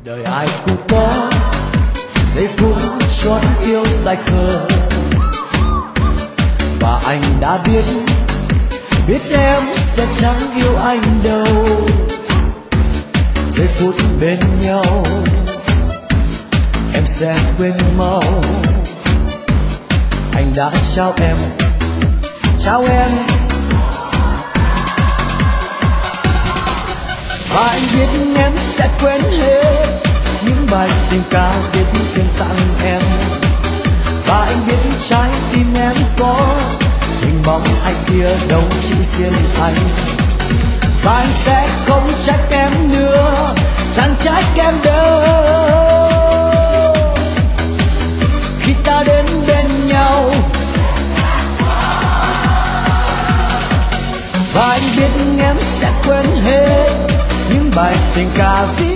Đời ai cũng có giây phút chót yêu dài khờ, và anh đã biết em sẽ chẳng yêu anh đâu. Giây phút bên nhau em sẽ quên mau. Anh đã trao em và anh biết em sẽ quên hết những bài tình ca viết riêng tặng em. Và anh biết trái tim em có hình bóng ai kia đâu chỉ riêng anh. Và anh sẽ không trách em nữa, chẳng trách em đâu, khi ta đến bên nhau. Và anh biết em sẽ quên hết những bài tình ca viết